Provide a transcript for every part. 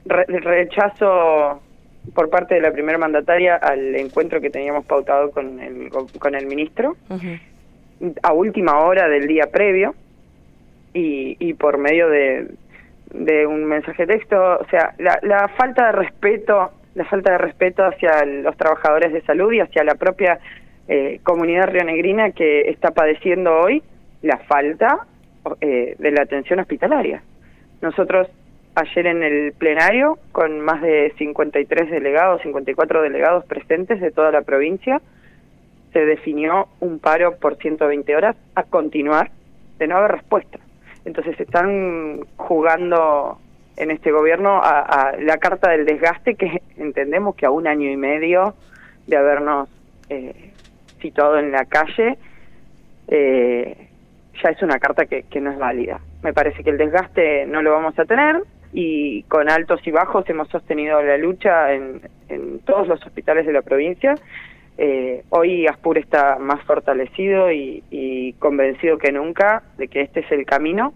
rechazo por parte de la primera mandataria al encuentro que teníamos pautado con el ministro, a última hora del día previo, y por medio de un mensaje de texto. O sea, la falta de respeto hacia los trabajadores de salud y hacia la propia comunidad rionegrina que está padeciendo hoy la falta de la atención hospitalaria. Nosotros ayer en el plenario, con más de 53 delegados, 54 delegados presentes de toda la provincia, se definió un paro por 120 horas a continuar, de no haber respuesta. Entonces están jugando en este gobierno a la carta del desgaste, que entendemos que a 1 año y medio de habernos situado en la calle, ya es una carta que no es válida. Me parece que el desgaste no lo vamos a tener, y con altos y bajos hemos sostenido la lucha en todos los hospitales de la provincia. Hoy ASPUR está más fortalecido y convencido que nunca de que este es el camino,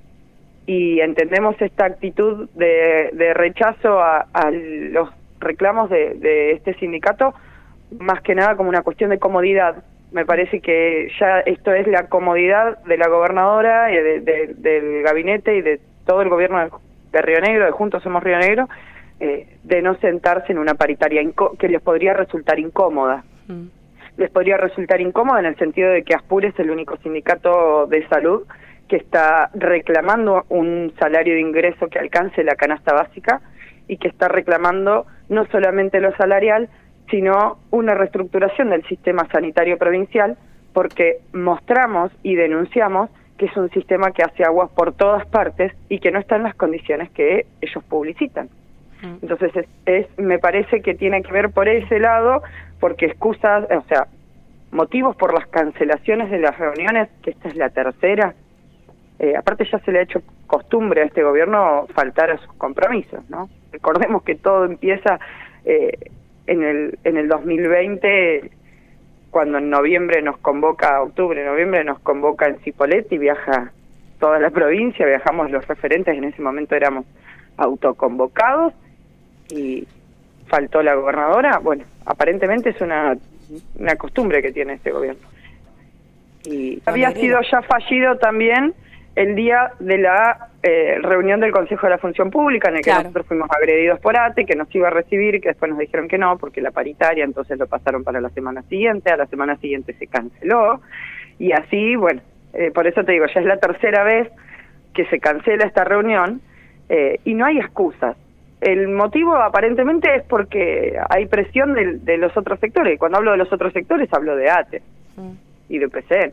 y entendemos esta actitud de rechazo a los reclamos de este sindicato más que nada como una cuestión de comodidad. Me parece que ya esto es la comodidad de la gobernadora y del gabinete y de todo el gobierno de Río Negro, de Juntos Somos Río Negro, de no sentarse en una paritaria que les podría resultar incómoda. Les podría resultar incómoda en el sentido de que ASPUR es el único sindicato de salud que está reclamando un salario de ingreso que alcance la canasta básica, y que está reclamando no solamente lo salarial, sino una reestructuración del sistema sanitario provincial, porque mostramos y denunciamos que es un sistema que hace aguas por todas partes y que no está en las condiciones que ellos publicitan. Entonces me parece que tiene que ver por ese lado, porque excusas, o sea, motivos por las cancelaciones de las reuniones, que esta es la tercera. Aparte ya se le ha hecho costumbre a este gobierno faltar a sus compromisos, ¿no? Recordemos que todo empieza en el 2020, cuando en noviembre nos convoca, noviembre nos convoca en Cipolletti, y viaja toda la provincia, viajamos los referentes, en ese momento éramos autoconvocados, y faltó la gobernadora. Bueno, aparentemente es una costumbre que tiene este gobierno. Y había sido ya fallido también el día de la reunión del Consejo de la Función Pública, en el que nosotros fuimos agredidos por ATE, que nos iba a recibir, y que después nos dijeron que no, porque la paritaria, entonces lo pasaron para la semana siguiente, a la semana siguiente se canceló, y así, bueno, por eso te digo, ya es la tercera vez que se cancela esta reunión, y no hay excusas. El motivo aparentemente es porque hay presión de los otros sectores, y cuando hablo de los otros sectores hablo de ATE y de PCN.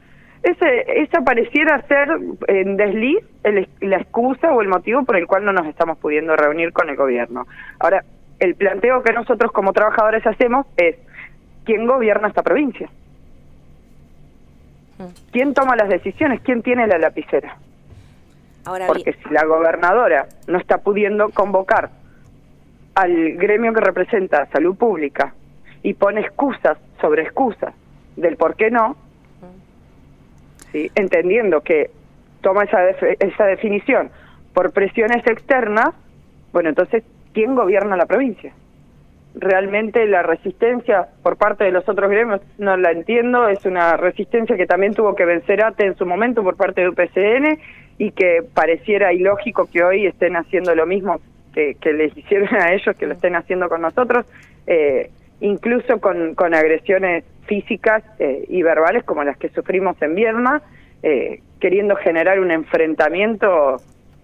Esa pareciera ser en desliz la excusa o el motivo por el cual no nos estamos pudiendo reunir con el gobierno. Ahora, el planteo que nosotros como trabajadores hacemos es: ¿quién gobierna esta provincia? ¿Quién toma las decisiones? ¿Quién tiene la lapicera? Ahora porque si la gobernadora no está pudiendo convocar al gremio que representa salud pública y pone excusas sobre excusas del por qué no, ¿sí?, entendiendo que toma esa definición por presiones externas, bueno, entonces, ¿quién gobierna la provincia? Realmente la resistencia por parte de los otros gremios no la entiendo, es una resistencia que también tuvo que vencer ATE en su momento por parte de UPCN, y que pareciera ilógico que hoy estén haciendo lo mismo que les hicieron a ellos, que lo estén haciendo con nosotros, incluso con agresiones físicas y verbales como las que sufrimos en Viedma, queriendo generando un enfrentamiento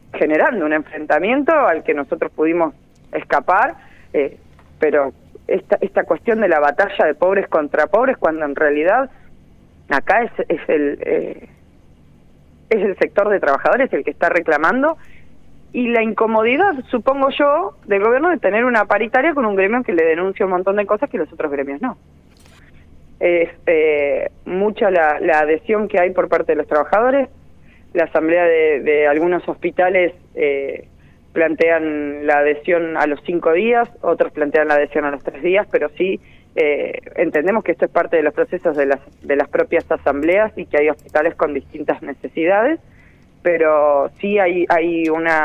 al que nosotros pudimos escapar, pero esta cuestión de la batalla de pobres contra pobres, cuando en realidad acá es el sector de trabajadores el que está reclamando, y la incomodidad, supongo yo, del gobierno de tener una paritaria con un gremio que le denuncia un montón de cosas que los otros gremios no. Es mucha la adhesión que hay por parte de los trabajadores. La asamblea de algunos hospitales plantean la adhesión a los 5 días, otros plantean la adhesión a los 3 días, pero sí entendemos que esto es parte de los procesos de las propias asambleas, y que hay hospitales con distintas necesidades, pero sí hay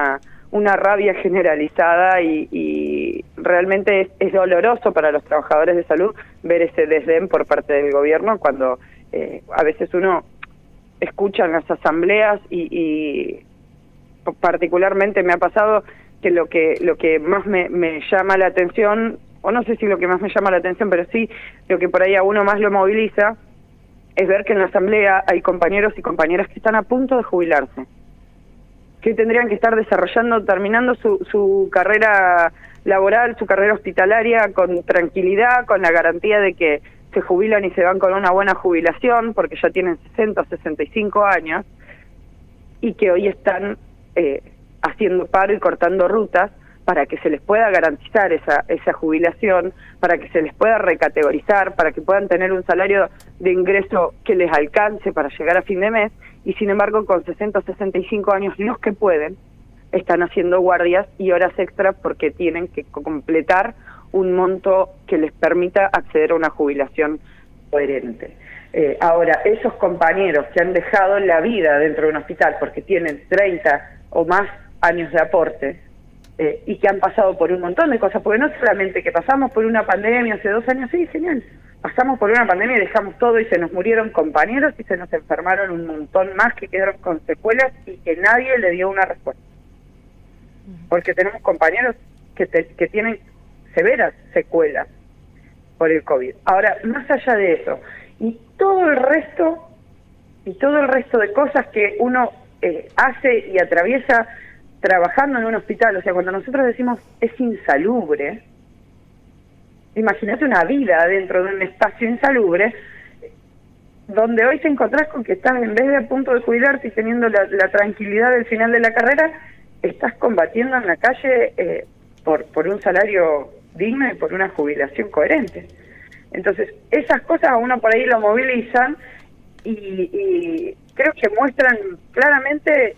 una rabia generalizada y realmente es doloroso para los trabajadores de salud ver ese desdén por parte del gobierno cuando a veces uno escucha en las asambleas y particularmente me ha pasado que lo que más me llama la atención, o no sé si lo que más me llama la atención, pero sí lo que por ahí a uno más lo moviliza, es ver que en la asamblea hay compañeros y compañeras que están a punto de jubilarse, que tendrían que estar desarrollando, terminando su carrera laboral, su carrera hospitalaria con tranquilidad, con la garantía de que se jubilan y se van con una buena jubilación, porque ya tienen 60 o 65 años, y que hoy están haciendo paro y cortando rutas para que se les pueda garantizar esa jubilación, para que se les pueda recategorizar, para que puedan tener un salario de ingreso que les alcance para llegar a fin de mes, y sin embargo con 60 o 65 años los que pueden están haciendo guardias y horas extras porque tienen que completar un monto que les permita acceder a una jubilación coherente. Ahora, esos compañeros que han dejado la vida dentro de un hospital porque tienen 30 o más años de aporte, y que han pasado por un montón de cosas, porque no solamente que pasamos por una pandemia hace 2 años, sí, genial, pasamos por una pandemia y dejamos todo y se nos murieron compañeros y se nos enfermaron un montón más que quedaron con secuelas y que nadie le dio una respuesta. Porque tenemos compañeros que tienen severas secuelas por el COVID. Ahora, más allá de eso, y todo el resto de cosas que uno hace y atraviesa trabajando en un hospital, o sea, cuando nosotros decimos es insalubre, imagínate una vida dentro de un espacio insalubre, donde hoy te encontrás con que estás, en vez de a punto de jubilarte y teniendo la tranquilidad del final de la carrera, estás combatiendo en la calle por un salario digno y por una jubilación coherente. Entonces, esas cosas a uno por ahí lo movilizan y creo que muestran claramente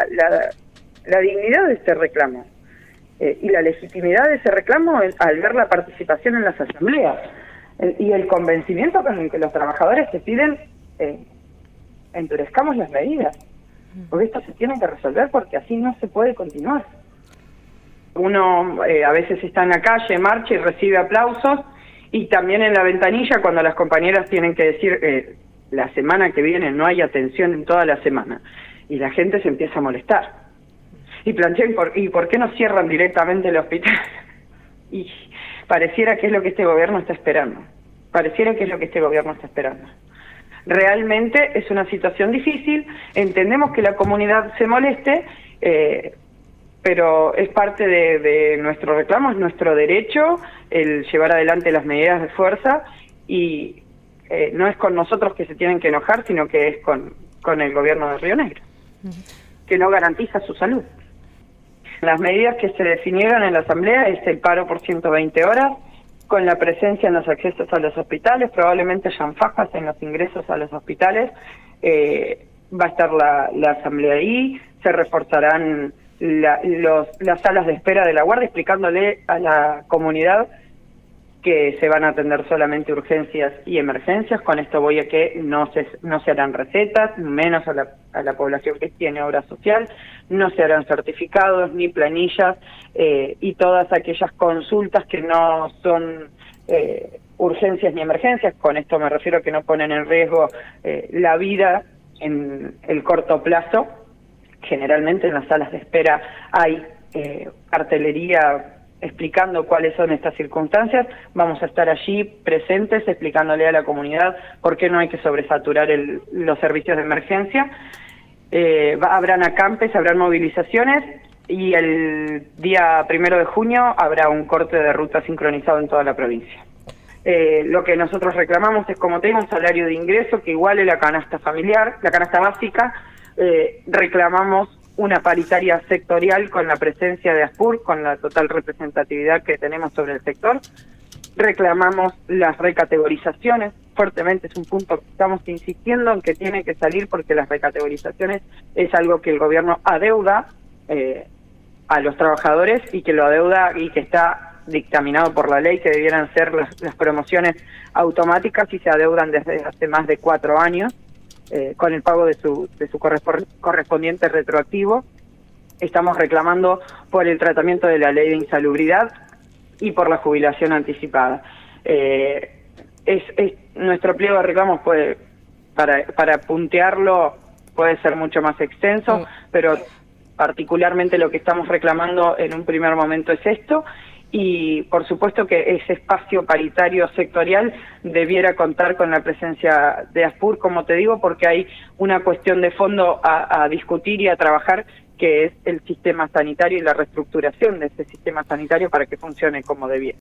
la dignidad de este reclamo y la legitimidad de ese reclamo al ver la participación en las asambleas y el convencimiento con el que los trabajadores te piden endurezcamos las medidas, porque esto se tiene que resolver porque así no se puede continuar. Uno a veces está en la calle, marcha y recibe aplausos, y también en la ventanilla cuando las compañeras tienen que decir la semana que viene no hay atención en toda la semana, y la gente se empieza a molestar y plantean ¿y por qué no cierran directamente el hospital? Y pareciera que es lo que este gobierno está esperando, Realmente es una situación difícil, entendemos que la comunidad se moleste, pero es parte de nuestro reclamo, es nuestro derecho el llevar adelante las medidas de fuerza, y no es con nosotros que se tienen que enojar, sino que es con el gobierno de Río Negro, que no garantiza su salud. Las medidas que se definieron en la asamblea es el paro por 120 horas, con la presencia en los accesos a los hospitales, probablemente hayan fajas en los ingresos a los hospitales, va a estar la asamblea ahí, se reforzarán las salas de espera de la guardia, explicándole a la comunidad que se van a atender solamente urgencias y emergencias. Con esto voy a que no se harán recetas, menos a la población que tiene obra social, no se harán certificados ni planillas, y todas aquellas consultas que no son urgencias ni emergencias. Con esto me refiero a que no ponen en riesgo la vida en el corto plazo. Generalmente en las salas de espera hay cartelería explicando cuáles son estas circunstancias. Vamos a estar allí presentes explicándole a la comunidad por qué no hay que sobresaturar los servicios de emergencia. Habrán acampes, habrán movilizaciones, y el día 1 de junio habrá un corte de ruta sincronizado en toda la provincia. Lo que nosotros reclamamos es, como tenemos un salario de ingreso que iguale la canasta familiar, la canasta básica. Reclamamos una paritaria sectorial con la presencia de ASPUR, con la total representatividad que tenemos sobre el sector. Reclamamos las recategorizaciones, fuertemente es un punto que estamos insistiendo en que tiene que salir, porque las recategorizaciones es algo que el gobierno adeuda a los trabajadores, y que lo adeuda y que está dictaminado por la ley que debieran ser las promociones automáticas, y se adeudan desde hace más de 4 años. Con el pago de su correspondiente retroactivo. estamos reclamando por el tratamiento de la ley de insalubridad y por la jubilación anticipada. Nuestro pliego de reclamos puede, para puntearlo, puede ser mucho más extenso, pero particularmente lo que estamos reclamando en un primer momento es esto, y por supuesto que ese espacio paritario sectorial debiera contar con la presencia de ASPUR, como te digo, porque hay una cuestión de fondo a discutir y a trabajar, que es el sistema sanitario y la reestructuración de ese sistema sanitario para que funcione como debiera.